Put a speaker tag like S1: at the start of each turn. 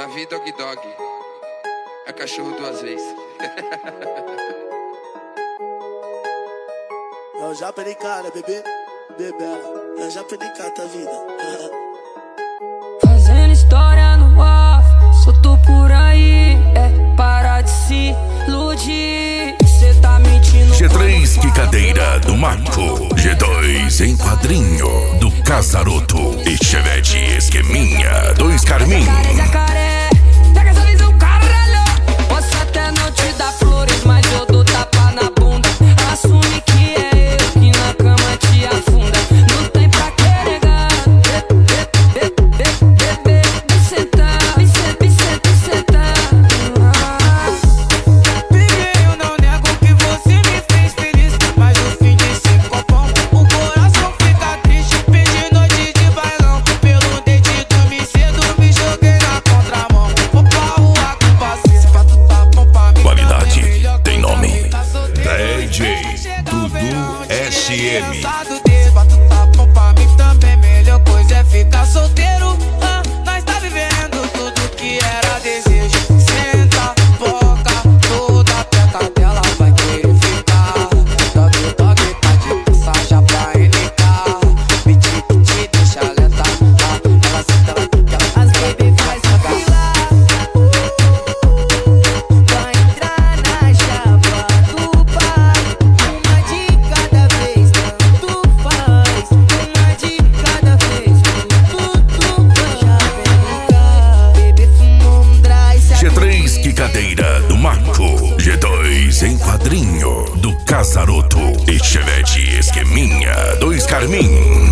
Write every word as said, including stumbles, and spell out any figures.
S1: Davi Dog Dog. É cachorro duas vezes.
S2: Eu já perdi cara, bebê, bebê. Eu já perdi cara, tá vida.
S3: Fazendo história no off, solto por aí. É, para de se iludir. Cê tá mentindo.
S4: G três Quicadeira do Marco. G dois Enquadrinho do Casaroto. E Chevette Esqueminha dois Carmin.
S3: Jacaré, pega essa visão, caralho. Posso até não te dar flores, mas eu dou tapa na bunda. Assume que é eu que na cama te afunda. Não tem pra que negar. Vem sentar, vem sentar, vem sentar, vem sentar.
S5: Peguei, eu não nego que você me fez feliz, mas no fim desse copão o coração fica triste. Perdi noite de bailão, pelo dente dormi cedo, me joguei na contramão. Vou pra rua com paciência, pra tu tá bom pra mim.
S4: Qualidade tem nome. D J Dudu S M.
S5: Pra tu tá bom pra mim também, melhor coisa é ficar solteiro. Ah, nós tá vivendo tudo que era desejo. Senta, boca, toda a teta dela vai querer ficar. Dog, dog, tá de passagem pra N K. Piti, piti, deixa lenta. Ah, ela senta, ela fica, as baby faz vacilar.
S3: Vai entrar na chapa do pai. Uma de cada vez, tanto faz. Uma de cada vez, tudo faz. Já vem cá, bebê fumou um dry.
S4: G três Quicadeira do Marco. G dois Enquadrinho do Casaroto. E Chevette Esqueminha dois Carmin.